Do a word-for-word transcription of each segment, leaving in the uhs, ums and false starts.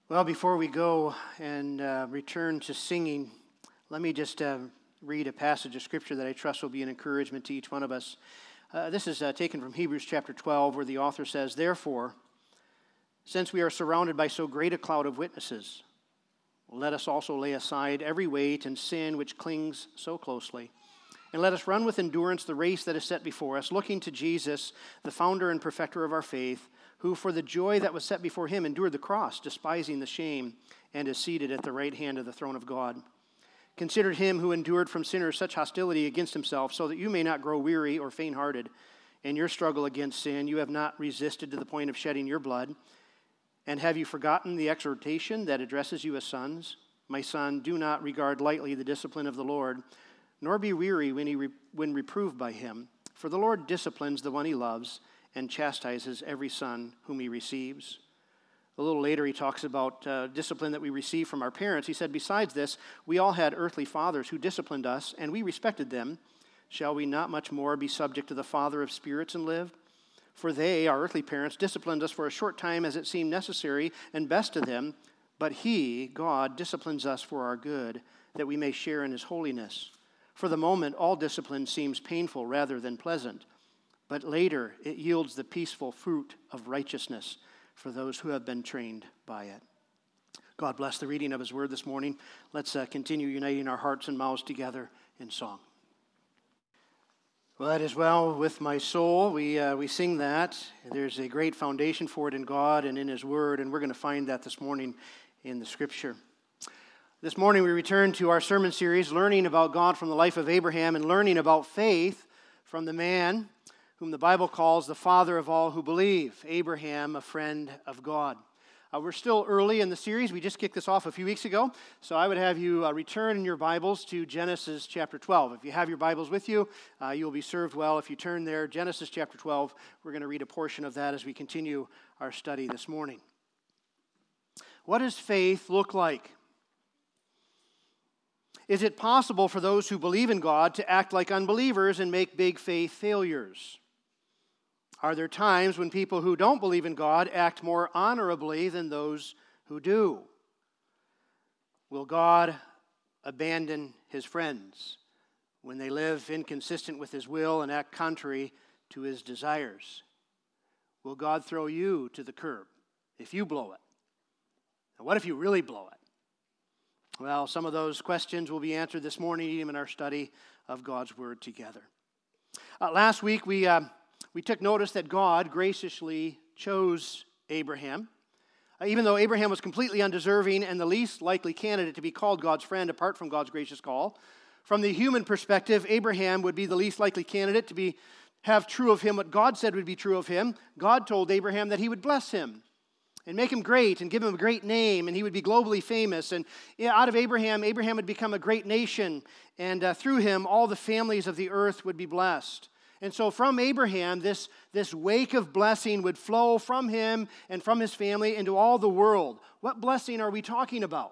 Well, before we go and uh, return to singing, let me just uh, read a passage of Scripture that I trust will be an encouragement to each one of us. Uh, this is uh, taken from Hebrews chapter twelve, where the author says, "Therefore, since we are surrounded by so great a cloud of witnesses, let us also lay aside every weight and sin which clings so closely, and let us run with endurance the race that is set before us, looking to Jesus, the founder and perfecter of our faith, who for the joy that was set before him endured the cross, despising the shame, and is seated at the right hand of the throne of God. Consider him who endured from sinners such hostility against himself, so that you may not grow weary or faint-hearted. In your struggle against sin, you have not resisted to the point of shedding your blood. And have you forgotten the exhortation that addresses you as sons? My son, do not regard lightly the discipline of the Lord, nor be weary when, he re- when reproved by him. For the Lord disciplines the one he loves, and chastises every son whom he receives." A little later, he talks about uh, discipline that we receive from our parents. He said, "Besides this, we all had earthly fathers who disciplined us, and we respected them. Shall we not much more be subject to the Father of spirits and live? For they, our earthly parents, disciplined us for a short time as it seemed necessary and best to them. But he, God, disciplines us for our good, that we may share in his holiness. For the moment, all discipline seems painful rather than pleasant. But later, it yields the peaceful fruit of righteousness for those who have been trained by it." God bless the reading of his word this morning. Let's uh, continue uniting our hearts and mouths together in song. Well, it is well with my soul. We uh, we sing that. There's a great foundation for it in God and in his word, and we're going to find that this morning in the scripture. This morning we return to our sermon series, learning about God from the life of Abraham and learning about faith from the man whom the Bible calls the father of all who believe, Abraham, a friend of God. Uh, we're still early in the series. We just kicked this off a few weeks ago, so I would have you uh, return in your Bibles to Genesis chapter twelve. If you have your Bibles with you, uh, you'll be served well if you turn there. Genesis chapter twelve, we're going to read a portion of that as we continue our study this morning. What does faith look like? Is it possible for those who believe in God to act like unbelievers and make big faith failures? Are there times when people who don't believe in God act more honorably than those who do? Will God abandon his friends when they live inconsistent with his will and act contrary to his desires? Will God throw you to the curb if you blow it? And what if you really blow it? Well, some of those questions will be answered this morning, even in our study of God's Word together. Uh, last week, we uh, we took notice that God graciously chose Abraham. Uh, even though Abraham was completely undeserving and the least likely candidate to be called God's friend apart from God's gracious call, from the human perspective, Abraham would be the least likely candidate to be have true of him what God said would be true of him. God told Abraham that he would bless him and make him great and give him a great name, and he would be globally famous. And out of Abraham, Abraham would become a great nation, and uh, through him, all the families of the earth would be blessed. And so from Abraham, this, this wake of blessing would flow from him and from his family into all the world. What blessing are we talking about?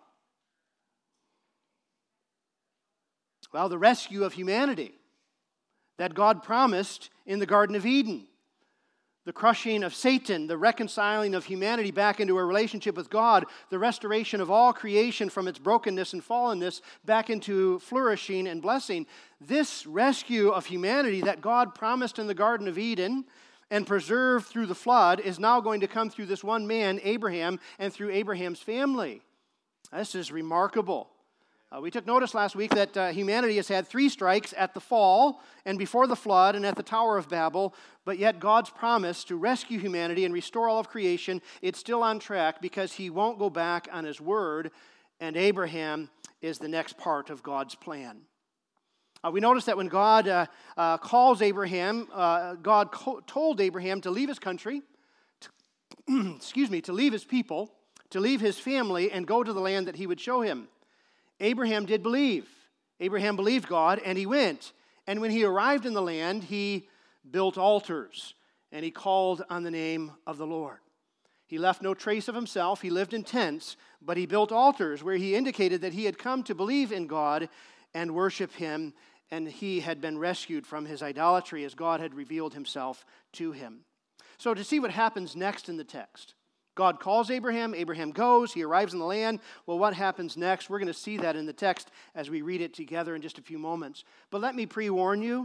Well, the rescue of humanity that God promised in the Garden of Eden. The crushing of Satan, the reconciling of humanity back into a relationship with God, the restoration of all creation from its brokenness and fallenness back into flourishing and blessing. This rescue of humanity that God promised in the Garden of Eden and preserved through the flood is now going to come through this one man, Abraham, and through Abraham's family. This is remarkable. Uh, we took notice last week that uh, humanity has had three strikes at the fall and before the flood and at the Tower of Babel, but yet God's promise to rescue humanity and restore all of creation, it's still on track because he won't go back on his word, and Abraham is the next part of God's plan. Uh, we notice that when God uh, uh, calls Abraham, uh, God co- told Abraham to leave his country, to, excuse me, to leave his people, to leave his family, and go to the land that he would show him. Abraham did believe. Abraham believed God, and he went. And when he arrived in the land, he built altars, and he called on the name of the Lord. He left no trace of himself. He lived in tents, but he built altars where he indicated that he had come to believe in God and worship him, and he had been rescued from his idolatry as God had revealed himself to him. So to see what happens next in the text, God calls Abraham. Abraham goes. He arrives in the land. Well, what happens next? We're going to see that in the text as we read it together in just a few moments. But let me pre-warn you.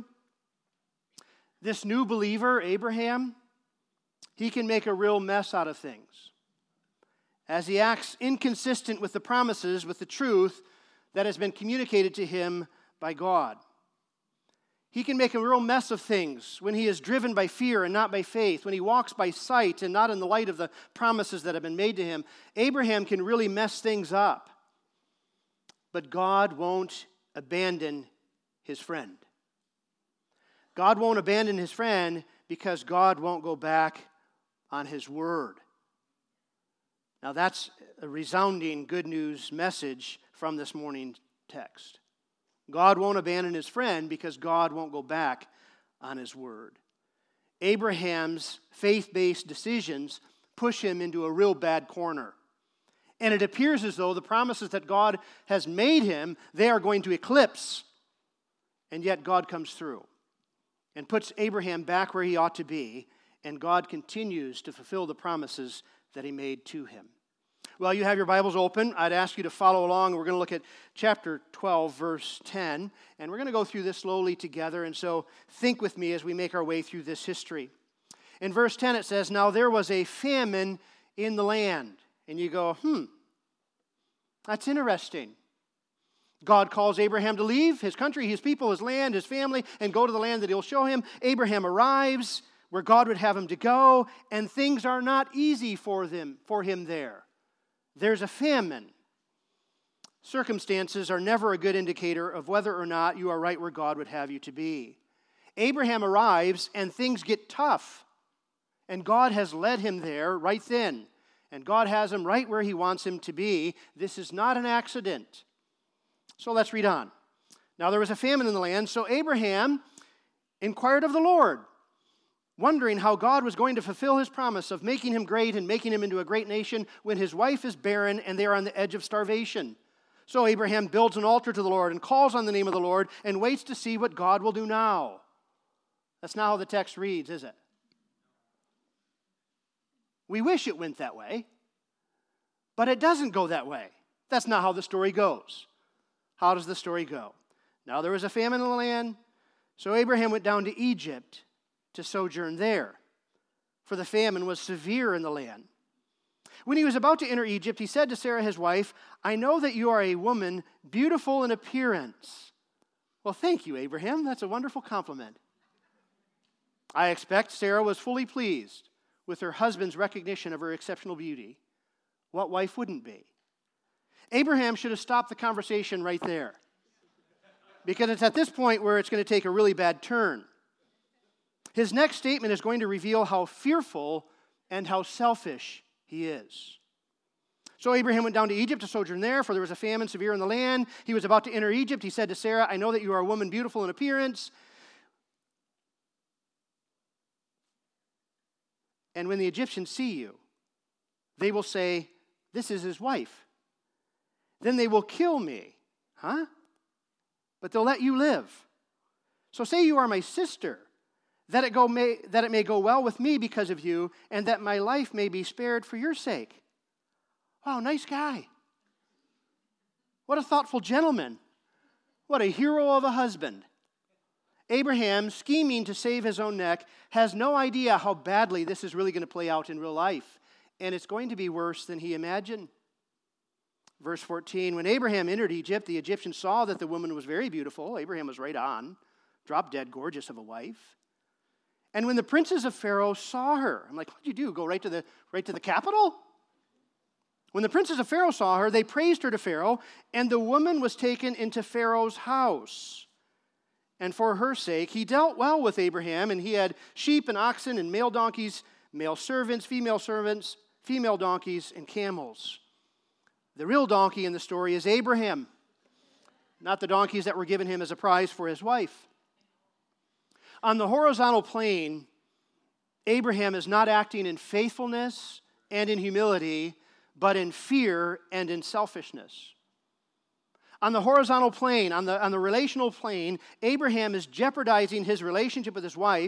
This new believer, Abraham, he can make a real mess out of things. As he acts inconsistent with the promises, with the truth that has been communicated to him by God. He can make a real mess of things when he is driven by fear and not by faith, when he walks by sight and not in the light of the promises that have been made to him. Abraham can really mess things up. But God won't abandon his friend. God won't abandon his friend because God won't go back on his word. Now that's a resounding good news message from this morning's text. God won't abandon his friend because God won't go back on his word. Abraham's faith-based decisions push him into a real bad corner. And it appears as though the promises that God has made him, they are going to eclipse. And yet God comes through and puts Abraham back where he ought to be, and God continues to fulfill the promises that he made to him. Well, you have your Bibles open. I'd ask you to follow along. We're going to look at chapter twelve, verse ten, and we're going to go through this slowly together, and so think with me as we make our way through this history. In verse ten it says, "Now there was a famine in the land." And you go, hmm, that's interesting. God calls Abraham to leave his country, his people, his land, his family, and go to the land that he'll show him. Abraham arrives where God would have him to go, and things are not easy for them, for him there. There's a famine. Circumstances are never a good indicator of whether or not you are right where God would have you to be. Abraham arrives and things get tough. And God has led him there right then. And God has him right where he wants him to be. This is not an accident. So let's read on. Now there was a famine in the land, so Abraham inquired of the Lord, wondering how God was going to fulfill his promise of making him great and making him into a great nation when his wife is barren and they are on the edge of starvation. So Abraham builds an altar to the Lord and calls on the name of the Lord and waits to see what God will do now. That's not how the text reads, is it? We wish it went that way, but it doesn't go that way. That's not how the story goes. How does the story go? Now there was a famine in the land, so Abraham went down to Egypt to sojourn there, for the famine was severe in the land. When he was about to enter Egypt, he said to Sarah his wife, "I know that you are a woman beautiful in appearance." Well, thank you, Abraham. That's a wonderful compliment. I expect Sarah was fully pleased with her husband's recognition of her exceptional beauty. What wife wouldn't be? Abraham should have stopped the conversation right there, because it's at this point where it's going to take a really bad turn. His next statement is going to reveal how fearful and how selfish he is. So Abraham went down to Egypt to sojourn there, for there was a famine severe in the land. He was about to enter Egypt. He said to Sarah, "I know that you are a woman beautiful in appearance." And when the Egyptians see you, they will say, "This is his wife." Then they will kill me. Huh? But they'll let you live. So say you are my sister, that it go may, that it may go well with me because of you, and that my life may be spared for your sake. Wow, nice guy. What a thoughtful gentleman. What a hero of a husband. Abraham, scheming to save his own neck, has no idea how badly this is really going to play out in real life. And it's going to be worse than he imagined. Verse fourteen, when Abraham entered Egypt, the Egyptians saw that the woman was very beautiful. Abraham was right on, drop dead gorgeous of a wife. And when the princes of Pharaoh saw her, I'm like, what'd you do? Go right to the right to the capital? When the princes of Pharaoh saw her, they praised her to Pharaoh, and the woman was taken into Pharaoh's house. And for her sake, he dealt well with Abraham, and he had sheep and oxen and male donkeys, male servants, female servants, female donkeys, and camels. The real donkey in the story is Abraham, not the donkeys that were given him as a prize for his wife. On the horizontal plane, Abraham is not acting in faithfulness and in humility, but in fear and in selfishness. On the horizontal plane, on the, on the relational plane, Abraham is jeopardizing his relationship with his wife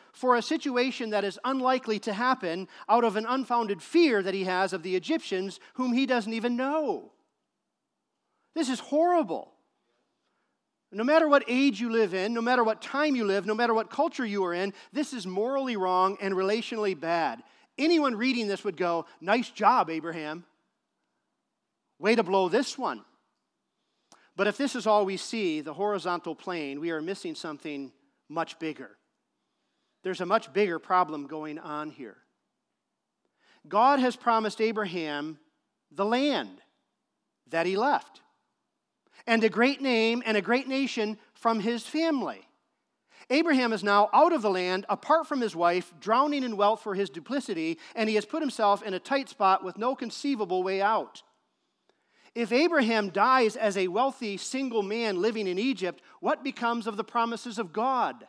for a situation that is unlikely to happen out of an unfounded fear that he has of the Egyptians whom he doesn't even know. This is horrible. No matter what age you live in, no matter what time you live, no matter what culture you are in, this is morally wrong and relationally bad. Anyone reading this would go, nice job, Abraham. Way to blow this one. But if this is all we see, the horizontal plane, we are missing something much bigger. There's a much bigger problem going on here. God has promised Abraham the land that he left, and a great name and a great nation from his family. Abraham is now out of the land, apart from his wife, drowning in wealth for his duplicity, and he has put himself in a tight spot with no conceivable way out. If Abraham dies as a wealthy single man living in Egypt, what becomes of the promises of God?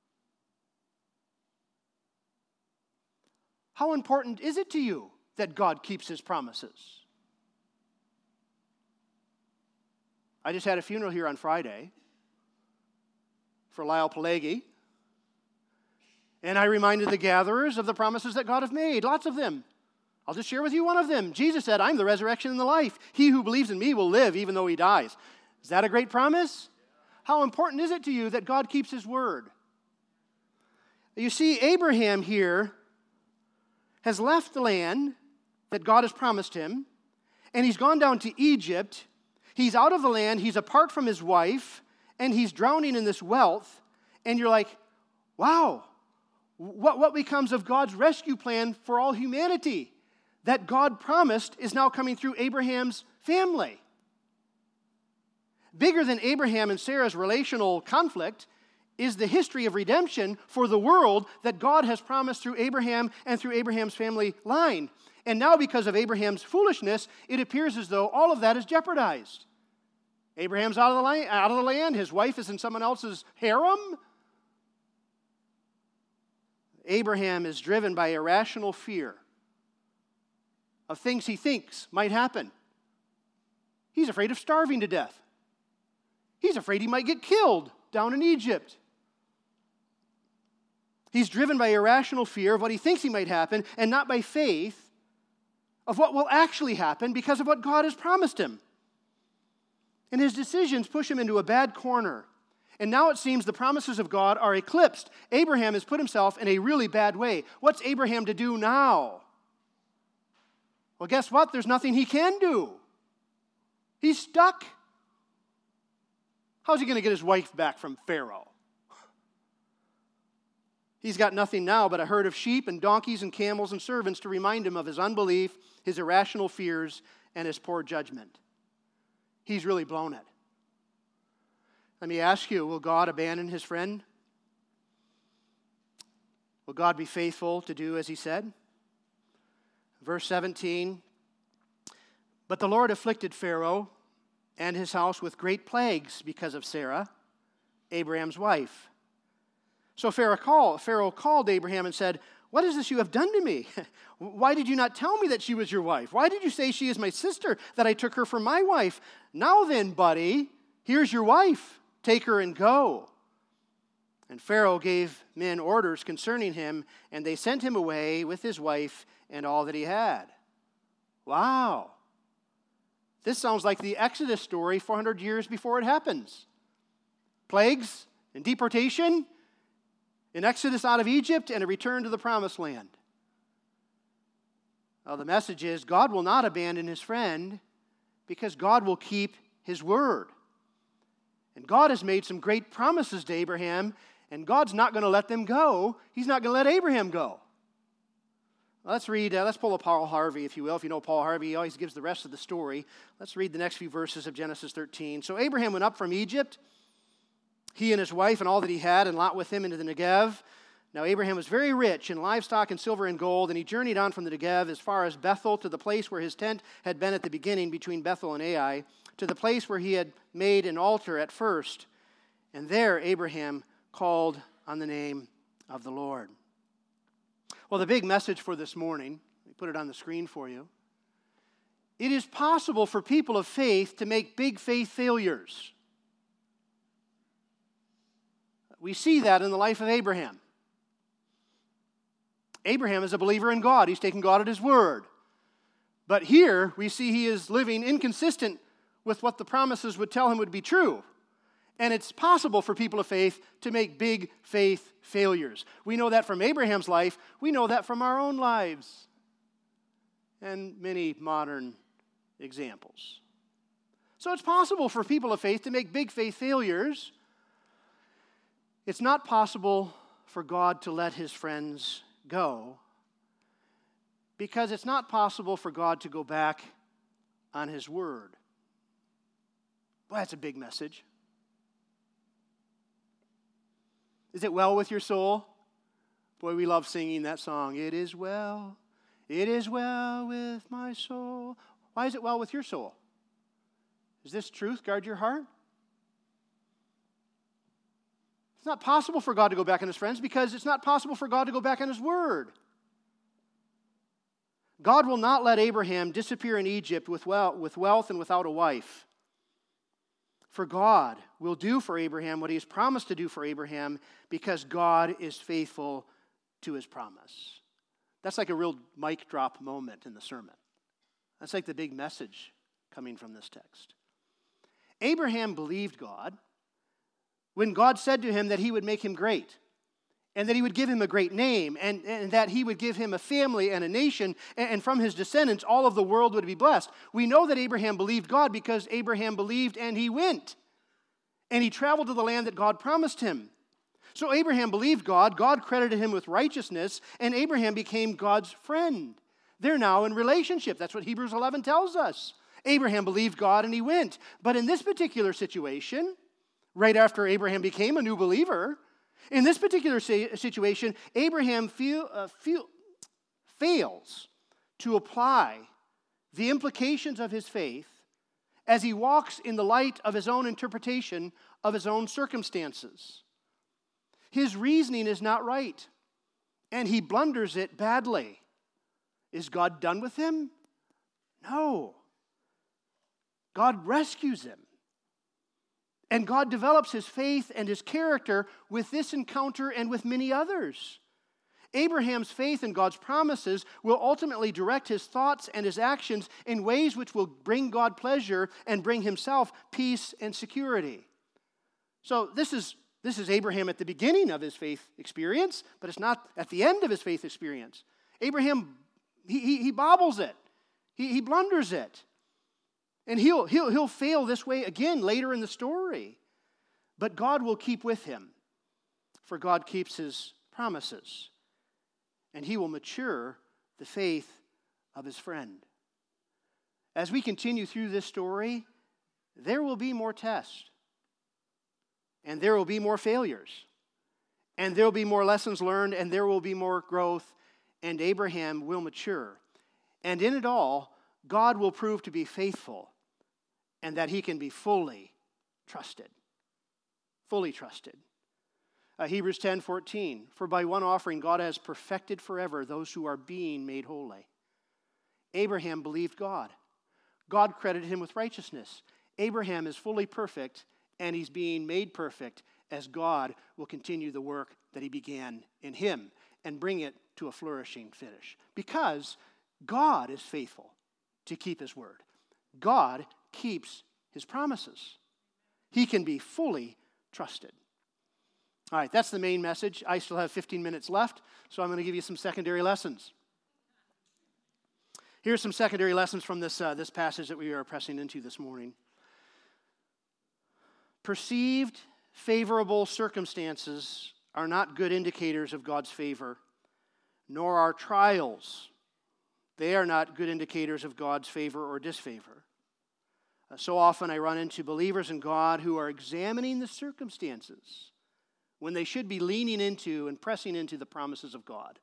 How important is it to you that God keeps his promises? I just had a funeral here on Friday for Lyle Pelagi, and I reminded the gatherers of the promises that God has made, lots of them. I'll just share with you one of them. Jesus said, I'm the resurrection and the life. He who believes in me will live even though he dies. Is that a great promise? How important is it to you that God keeps his word? You see, Abraham here has left the land that God has promised him, and he's gone down to Egypt. He's out of the land, he's apart from his wife, and he's drowning in this wealth, and you're like, wow, what, what becomes of God's rescue plan for all humanity that God promised is now coming through Abraham's family? Bigger than Abraham and Sarah's relational conflict is the history of redemption for the world that God has promised through Abraham and through Abraham's family line. And now because of Abraham's foolishness, it appears as though all of that is jeopardized. Abraham's out of the land, out of the land. His wife is in someone else's harem. Abraham is driven by irrational fear of things he thinks might happen. He's afraid of starving to death. He's afraid he might get killed down in Egypt. He's driven by irrational fear of what he thinks he might happen, and not by faith of what will actually happen because of what God has promised him. And his decisions push him into a bad corner. And now it seems the promises of God are eclipsed. Abraham has put himself in a really bad way. What's Abraham to do now? Well, guess what? There's nothing he can do. He's stuck. How's he going to get his wife back from Pharaoh? He's got nothing now but a herd of sheep and donkeys and camels and servants to remind him of his unbelief, his irrational fears, and his poor judgment. He's really blown it. Let me ask you, will God abandon his friend? Will God be faithful to do as he said? Verse seventeen, but the Lord afflicted Pharaoh and his house with great plagues because of Sarah, Abraham's wife. So Pharaoh called, Pharaoh called Abraham and said, what is this you have done to me? Why did you not tell me that she was your wife? Why did you say she is my sister, that I took her for my wife? Now then, buddy, here's your wife. Take her and go. And Pharaoh gave men orders concerning him, and they sent him away with his wife and all that he had. Wow. This sounds like the Exodus story four hundred years before it happens. Plagues and deportation, an exodus out of Egypt, and a return to the promised land. Well, the message is God will not abandon his friend because God will keep his word. And God has made some great promises to Abraham, and God's not going to let them go. He's not going to let Abraham go. Let's read, uh, let's pull up Paul Harvey, if you will. If you know Paul Harvey, he always gives the rest of the story. Let's read the next few verses of Genesis thirteen. So Abraham went up from Egypt, he and his wife and all that he had, and Lot with him into the Negev. Now Abraham was very rich in livestock and silver and gold, and he journeyed on from the Negev as far as Bethel to the place where his tent had been at the beginning between Bethel and Ai, to the place where he had made an altar at first. And there Abraham called on the name of the Lord. Well, the big message for this morning, let me put it on the screen for you. It is possible for people of faith to make big faith failures. We see that in the life of Abraham. Abraham is a believer in God. He's taking God at his word. But here we see he is living inconsistent with what the promises would tell him would be true. And it's possible for people of faith to make big faith failures. We know that from Abraham's life. We know that from our own lives. And many modern examples. So it's possible for people of faith to make big faith failures. It's not possible for God to let his friends go, because it's not possible for God to go back on his word. Boy, that's a big message. Is it well with your soul? Boy, we love singing that song. It is well, it is well with my soul. Why is it well with your soul? Is this truth guard your heart? It's not possible for God to go back on his friends because it's not possible for God to go back on his word. God will not let Abraham disappear in Egypt with wealth and without a wife. For God will do for Abraham what he has promised to do for Abraham because God is faithful to his promise. That's like a real mic drop moment in the sermon. That's like the big message coming from this text. Abraham believed God when God said to him that he would make him great, and that he would give him a great name, and, and that he would give him a family and a nation, and, and from his descendants all of the world would be blessed. We know that Abraham believed God because Abraham believed and he went. And he traveled to the land that God promised him. So Abraham believed God, God credited him with righteousness, and Abraham became God's friend. They're now in relationship. That's what Hebrews eleven tells us. Abraham believed God and he went. But in this particular situation, right after Abraham became a new believer, in this particular situation, Abraham feel, uh, feel, fails to apply the implications of his faith as he walks in the light of his own interpretation of his own circumstances. His reasoning is not right, and he blunders it badly. Is God done with him? No. God rescues him. And God develops his faith and his character with this encounter and with many others. Abraham's faith in God's promises will ultimately direct his thoughts and his actions in ways which will bring God pleasure and bring himself peace and security. So this is, this is Abraham at the beginning of his faith experience, but it's not at the end of his faith experience. Abraham, he, he, he bobbles it. He, he blunders it. And he'll, he'll, he'll fail this way again later in the story. But God will keep with him, for God keeps his promises. And he will mature the faith of his friend. As we continue through this story, there will be more tests. And there will be more failures. And there will be more lessons learned, and there will be more growth, and Abraham will mature. And in it all, God will prove to be faithful, and that he can be fully trusted. Fully trusted. Uh, Hebrews ten fourteen, for by one offering God has perfected forever those who are being made holy. Abraham believed God. God credited him with righteousness. Abraham is fully perfect, and he's being made perfect as God will continue the work that he began in him and bring it to a flourishing finish. Because God is faithful to keep his word. God keeps his promises. He can be fully trusted. All right, that's the main message. I still have fifteen minutes left, so I'm going to give you some secondary lessons. Here's some secondary lessons from this, uh, this passage that we are pressing into this morning. Perceived favorable circumstances are not good indicators of God's favor, nor are trials. They are not good indicators of God's favor or disfavor. Uh, so often I run into believers in God who are examining the circumstances when they should be leaning into and pressing into the promises of God.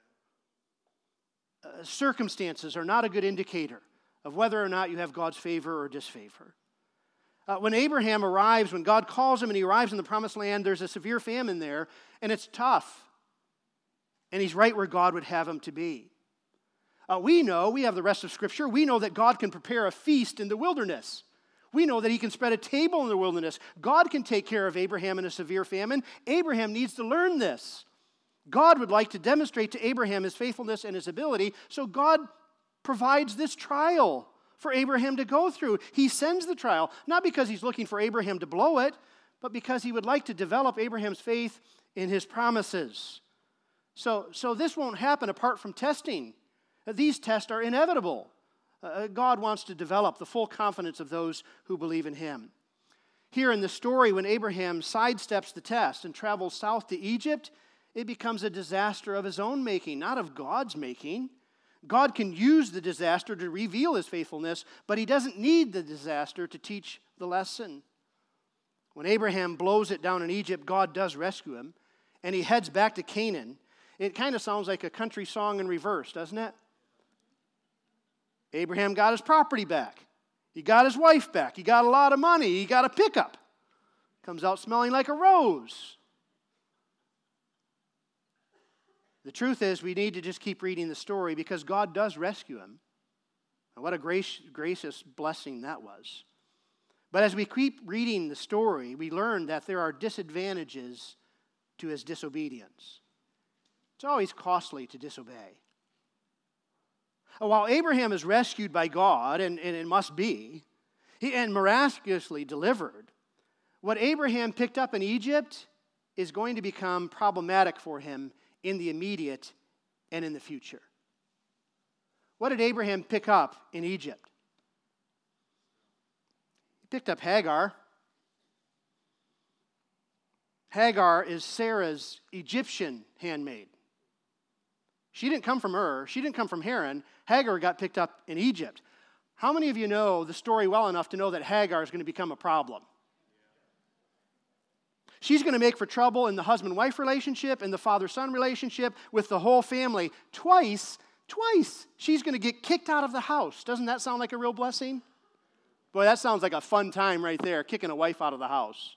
Uh, circumstances are not a good indicator of whether or not you have God's favor or disfavor. Uh, when Abraham arrives, when God calls him and he arrives in the promised land, there's a severe famine there, and it's tough. And he's right where God would have him to be. Uh, we know, we have the rest of Scripture, we know that God can prepare a feast in the wilderness. We know that he can spread a table in the wilderness. God can take care of Abraham in a severe famine. Abraham needs to learn this. God would like to demonstrate to Abraham his faithfulness and his ability, so God provides this trial for Abraham to go through. He sends the trial, not because he's looking for Abraham to blow it, but because he would like to develop Abraham's faith in his promises. So, so this won't happen apart from testing. These tests are inevitable. Uh, God wants to develop the full confidence of those who believe in him. Here in the story, when Abraham sidesteps the test and travels south to Egypt, it becomes a disaster of his own making, not of God's making. God can use the disaster to reveal his faithfulness, but he doesn't need the disaster to teach the lesson. When Abraham blows it down in Egypt, God does rescue him, and he heads back to Canaan. It kind of sounds like a country song in reverse, doesn't it? Abraham got his property back. He got his wife back. He got a lot of money. He got a pickup. Comes out smelling like a rose. The truth is, we need to just keep reading the story because God does rescue him. And what a grace, gracious blessing that was. But as we keep reading the story, we learn that there are disadvantages to his disobedience. It's always costly to disobey. While Abraham is rescued by God, and, and it must be, he, and miraculously delivered, what Abraham picked up in Egypt is going to become problematic for him in the immediate and in the future. What did Abraham pick up in Egypt? He picked up Hagar. Hagar is Sarah's Egyptian handmaid. She didn't come from Ur. She didn't come from Haran. Hagar got picked up in Egypt. How many of you know the story well enough to know that Hagar is going to become a problem? She's going to make for trouble in the husband-wife relationship, in the father-son relationship, with the whole family. Twice, twice, she's going to get kicked out of the house. Doesn't that sound like a real blessing? Boy, that sounds like a fun time right there, kicking a wife out of the house.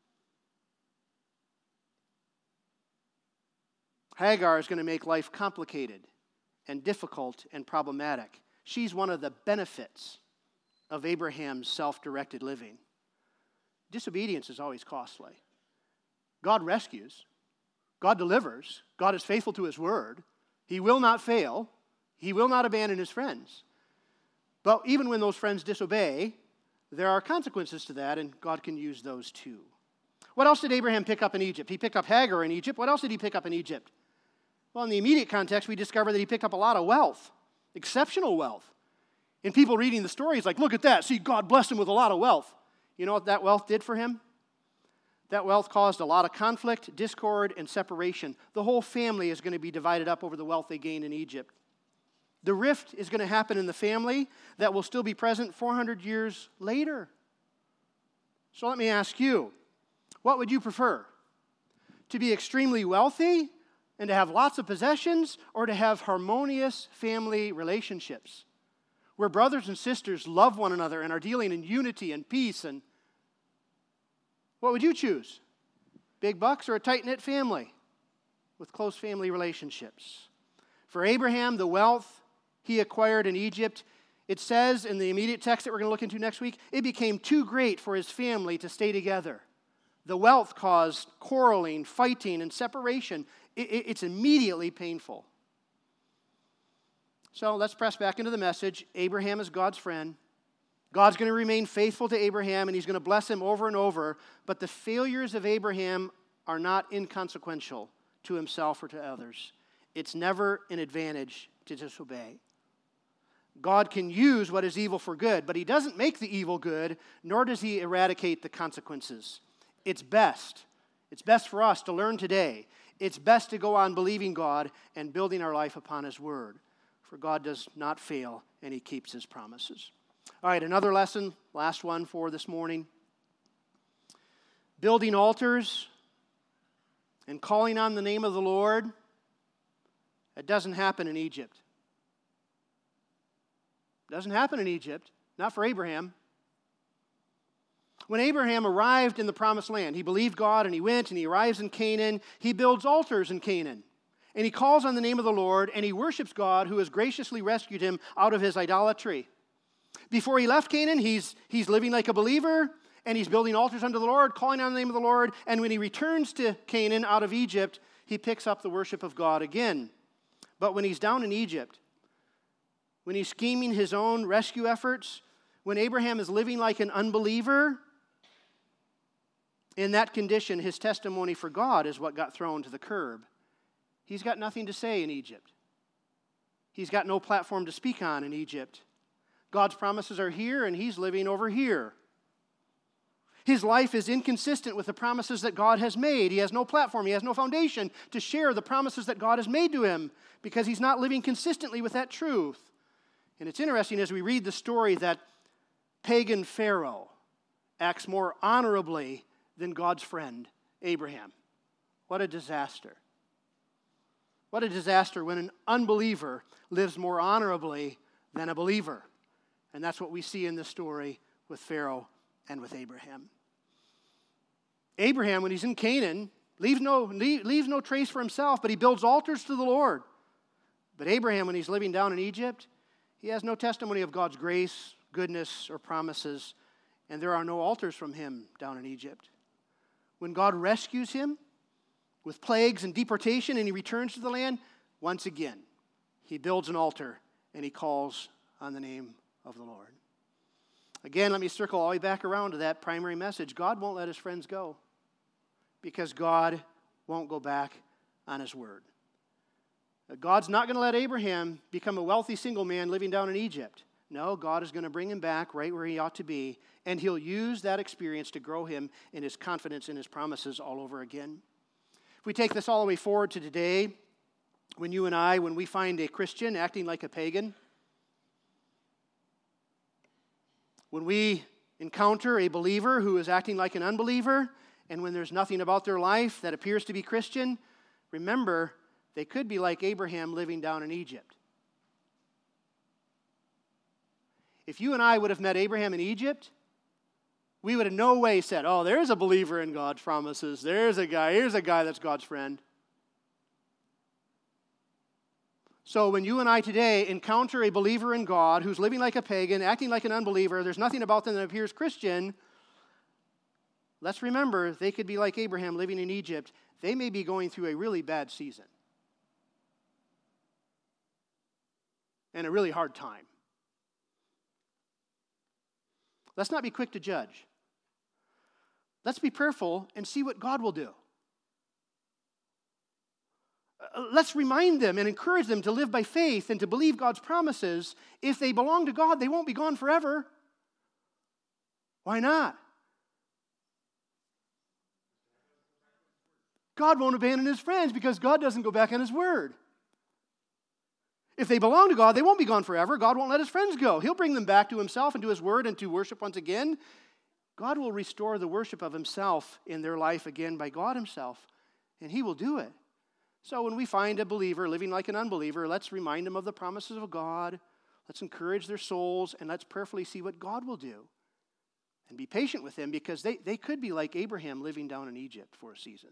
Hagar is going to make life complicated and difficult and problematic. She's one of the benefits of Abraham's self-directed living. Disobedience is always costly. God rescues. God delivers. God is faithful to his word. He will not fail. He will not abandon his friends. But even when those friends disobey, there are consequences to that, and God can use those too. What else did Abraham pick up in Egypt? He picked up Hagar in Egypt. What else did he pick up in Egypt? Well, in the immediate context, we discover that he picked up a lot of wealth, exceptional wealth. And people reading the story is like, look at that. See, God blessed him with a lot of wealth. You know what that wealth did for him? That wealth caused a lot of conflict, discord, and separation. The whole family is going to be divided up over the wealth they gained in Egypt. The rift is going to happen in the family that will still be present four hundred years later. So let me ask you, what would you prefer? To be extremely wealthy and to have lots of possessions, or to have harmonious family relationships where brothers and sisters love one another and are dealing in unity and peace? And what would you choose? Big bucks or a tight-knit family with close family relationships? For Abraham, the wealth he acquired in Egypt, it says in the immediate text that we're going to look into next week, it became too great for his family to stay together. The wealth caused quarreling, fighting, and separation. It, it, it's immediately painful. So let's press back into the message. Abraham is God's friend. God's going to remain faithful to Abraham, and he's going to bless him over and over. But the failures of Abraham are not inconsequential to himself or to others. It's never an advantage to disobey. God can use what is evil for good, but he doesn't make the evil good, nor does he eradicate the consequences. It's best. It's best for us to learn today. It's best to go on believing God and building our life upon his word. For God does not fail, and he keeps his promises. All right, another lesson, last one for this morning. Building altars and calling on the name of the Lord, it doesn't happen in Egypt. It doesn't happen in Egypt, not for Abraham. When Abraham arrived in the promised land, he believed God and he went and he arrives in Canaan. He builds altars in Canaan. And he calls on the name of the Lord and he worships God who has graciously rescued him out of his idolatry. Before he left Canaan, he's, he's living like a believer and he's building altars unto the Lord, calling on the name of the Lord. And when he returns to Canaan out of Egypt, he picks up the worship of God again. But when he's down in Egypt, when he's scheming his own rescue efforts, when Abraham is living like an unbeliever, in that condition, his testimony for God is what got thrown to the curb. He's got nothing to say in Egypt. He's got no platform to speak on in Egypt. God's promises are here, and he's living over here. His life is inconsistent with the promises that God has made. He has no platform. He has no foundation to share the promises that God has made to him because he's not living consistently with that truth. And it's interesting as we read the story that pagan Pharaoh acts more honorably than God's friend, Abraham. What a disaster. What a disaster when an unbeliever lives more honorably than a believer. And that's what we see in this story with Pharaoh and with Abraham. Abraham, when he's in Canaan, leaves no, leaves no trace for himself, but he builds altars to the Lord. But Abraham, when he's living down in Egypt, he has no testimony of God's grace, goodness, or promises, and there are no altars from him down in Egypt. When God rescues him with plagues and deportation and he returns to the land, once again, he builds an altar and he calls on the name of the Lord. Again, let me circle all the way back around to that primary message. God won't let his friends go because God won't go back on his word. God's not going to let Abraham become a wealthy single man living down in Egypt. No, God is going to bring him back right where he ought to be, and he'll use that experience to grow him in his confidence in his promises all over again. If we take this all the way forward to today, when you and I, when we find a Christian acting like a pagan, when we encounter a believer who is acting like an unbeliever, and when there's nothing about their life that appears to be Christian, remember, they could be like Abraham living down in Egypt. If you and I would have met Abraham in Egypt, we would in no way said, oh, there's a believer in God's promises. There's a guy, here's a guy that's God's friend. So when you and I today encounter a believer in God who's living like a pagan, acting like an unbeliever, there's nothing about them that appears Christian, let's remember they could be like Abraham living in Egypt. They may be going through a really bad season and a really hard time. Let's not be quick to judge. Let's be prayerful and see what God will do. Let's remind them and encourage them to live by faith and to believe God's promises. If they belong to God, they won't be gone forever. Why not? God won't abandon his friends because God doesn't go back on his word. If they belong to God, they won't be gone forever. God won't let his friends go. He'll bring them back to himself and to his word and to worship once again. God will restore the worship of himself in their life again by God himself, and he will do it. So when we find a believer living like an unbeliever, let's remind them of the promises of God. Let's encourage their souls, and let's prayerfully see what God will do. And be patient with them because they, they could be like Abraham living down in Egypt for a season.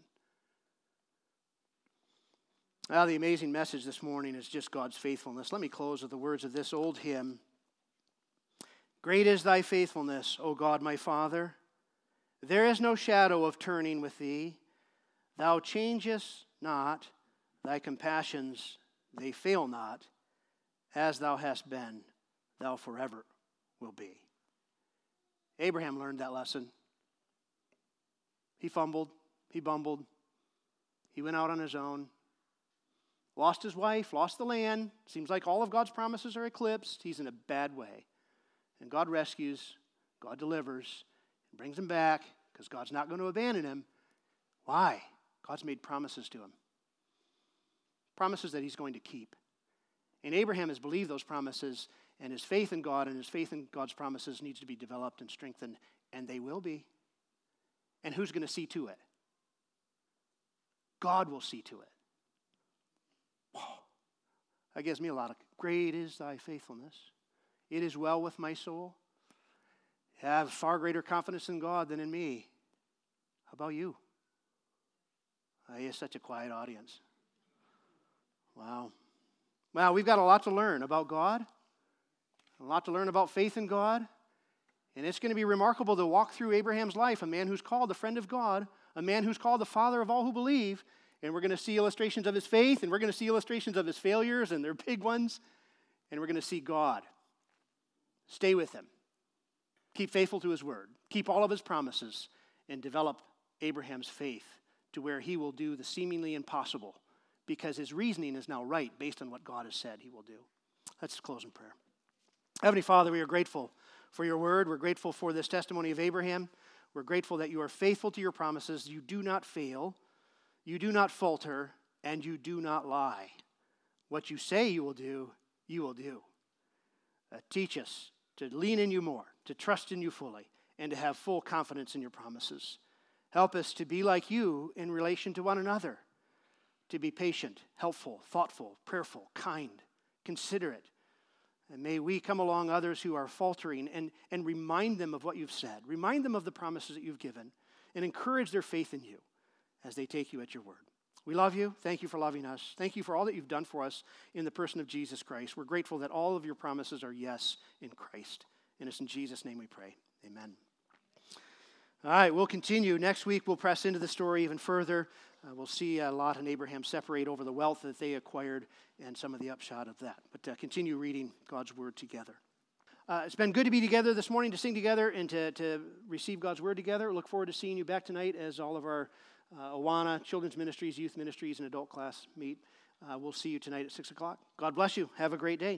Well, the amazing message this morning is just God's faithfulness. Let me close with the words of this old hymn. Great is thy faithfulness, O God my Father. There is no shadow of turning with thee. Thou changest not, thy compassions, they fail not. As thou hast been, thou forever will be. Abraham learned that lesson. He fumbled, he bumbled, he went out on his own. Lost his wife, lost the land. Seems like all of God's promises are eclipsed. He's in a bad way. And God rescues, God delivers, and brings him back because God's not going to abandon him. Why? God's made promises to him. Promises that he's going to keep. And Abraham has believed those promises, and his faith in God and his faith in God's promises needs to be developed and strengthened, and they will be. And who's going to see to it? God will see to it. That gives me a lot of, great is thy faithfulness. It is well with my soul. I have far greater confidence in God than in me. How about you? Oh, he is such a quiet audience. Wow. Well, we've got a lot to learn about God, a lot to learn about faith in God, and it's going to be remarkable to walk through Abraham's life, a man who's called the friend of God, a man who's called the father of all who believe, and we're going to see illustrations of his faith, and we're going to see illustrations of his failures, and they're big ones, and we're going to see God. Stay with him. Keep faithful to his word. Keep all of his promises, and develop Abraham's faith to where he will do the seemingly impossible, because his reasoning is now right based on what God has said he will do. Let's close in prayer. Heavenly Father, we are grateful for your word. We're grateful for this testimony of Abraham. We're grateful that you are faithful to your promises. You do not fail. You do not falter, and you do not lie. What you say you will do, you will do. Uh, teach us to lean in you more, to trust in you fully, and to have full confidence in your promises. Help us to be like you in relation to one another, to be patient, helpful, thoughtful, prayerful, kind, considerate. And may we come along others who are faltering and, and remind them of what you've said. Remind them of the promises that you've given, and encourage their faith in you as they take you at your word. We love you. Thank you for loving us. Thank you for all that you've done for us in the person of Jesus Christ. We're grateful that all of your promises are yes in Christ. And it's in Jesus' name we pray. Amen. All right, we'll continue. Next week, we'll press into the story even further. Uh, we'll see uh, Lot and Abraham separate over the wealth that they acquired and some of the upshot of that. But uh, continue reading God's word together. Uh, it's been good to be together this morning, to sing together and to, to receive God's word together. Look forward to seeing you back tonight as all of our uh, Awana, children's ministries, youth ministries, and adult class meet. Uh, we'll see you tonight at six o'clock. God bless you. Have a great day.